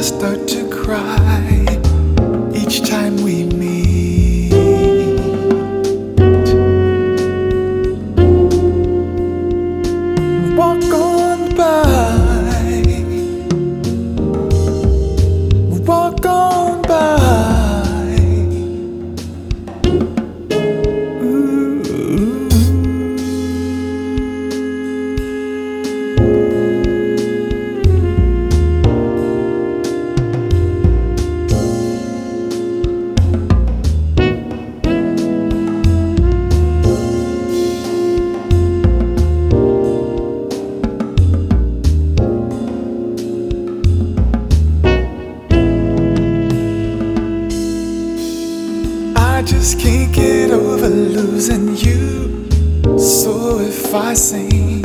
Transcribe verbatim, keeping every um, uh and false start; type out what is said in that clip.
I start to cry each time we meet. Walk on by, walk on by. Ooh. I just can't get over losing you. So if I sing